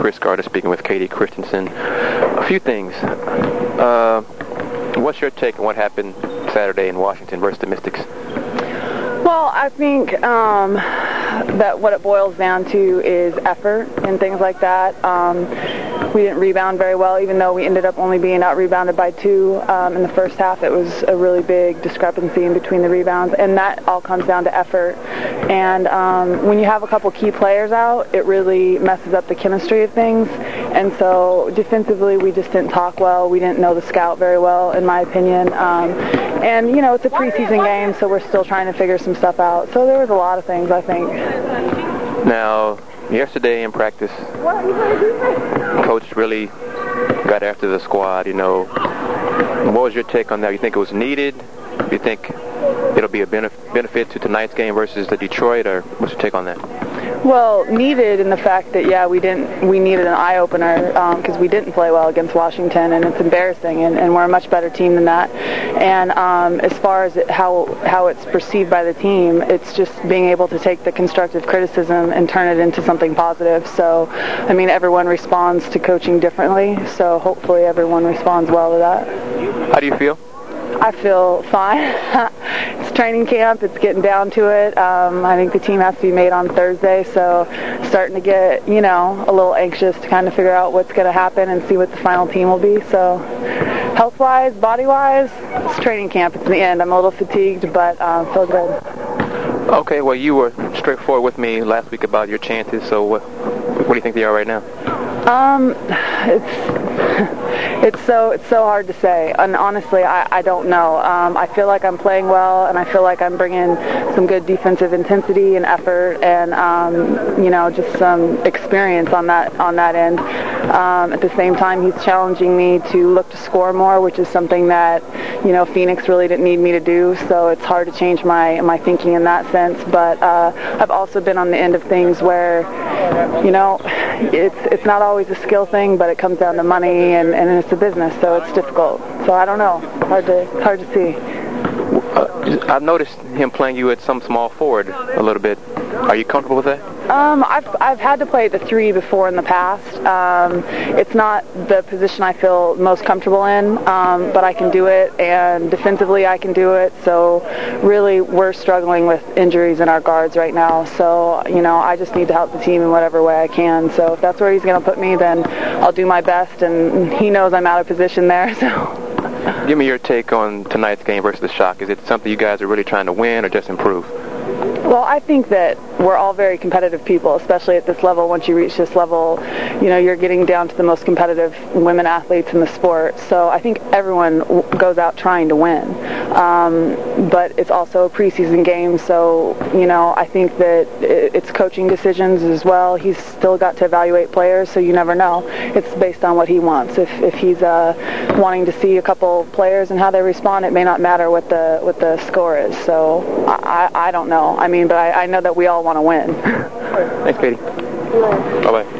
Chris Carter speaking with Katie Christensen. A few things. What's your take on what happened Saturday in Washington versus the Mystics? Well, I think that what it boils down to is effort and things like that. We didn't rebound very well, even though we ended up only being out-rebounded by 2 in the first half. It was a really big discrepancy in between the rebounds, and that all comes down to effort. And when you have a couple key players out, it really messes up the chemistry of things. And so defensively, we just didn't talk well. We didn't know the scout very well, in my opinion. And, you know, it's a preseason game, so we're still trying to figure some stuff out. So there was a lot of things, I think. Now, yesterday in practice, Coach really got after the squad, you know. What was your take on that? You think it was needed? You think it'll be a benefit to tonight's game versus the Detroit, or what's your take on that? Well, needed in the fact that, yeah, we needed an eye-opener because we didn't play well against Washington, and it's embarrassing, and we're a much better team than that. And as far as how it's perceived by the team, it's just being able to take the constructive criticism and turn it into something positive. So, I mean, everyone responds to coaching differently, so hopefully everyone responds well to that. How do you feel? I feel fine. It's training camp. It's getting down to it. I think the team has to be made on Thursday, so starting to get, you know, a little anxious to kind of figure out what's going to happen and see what the final team will be. So health-wise, body-wise, it's training camp. It's the end. I'm a little fatigued, but feel good. Okay, well, you were straightforward with me last week about your chances, so what do you think they are right now? It's so hard to say, and honestly, I don't know. I feel like I'm playing well, and I feel like I'm bringing some good defensive intensity and effort, and you know, just some experience on that end. At the same time, he's challenging me to look to score more, which is something that, you know, Phoenix really didn't need me to do. So it's hard to change my thinking in that sense. But I've also been on the end of things where, you know, it's not always a skill thing, but it comes down to money, and it's a business, so it's difficult. So I don't know. Hard to see. I've noticed him playing you at some small forward a little bit. Are you comfortable with that? I've had to play at the 3 before in the past. It's not the position I feel most comfortable in, but I can do it, and defensively I can do it. So really, we're struggling with injuries in our guards right now. So, you know, I just need to help the team in whatever way I can. So if that's where he's going to put me, then I'll do my best, and he knows I'm out of position there. So. Give me your take on tonight's game versus the Shock. Is it something you guys are really trying to win or just improve? Well, I think that we're all very competitive people, especially at this level. Once you reach this level, you know, you're getting down to the most competitive women athletes in the sport. So I think everyone goes out trying to win. But it's also a preseason game, so, you know, I think that it's coaching decisions as well. He's still got to evaluate players, so you never know. It's based on what he wants. If he's wanting to see a couple players and how they respond, it may not matter what the score is. So I don't know. I mean, but I know that we all want to win. Thanks, Katie. Bye-bye.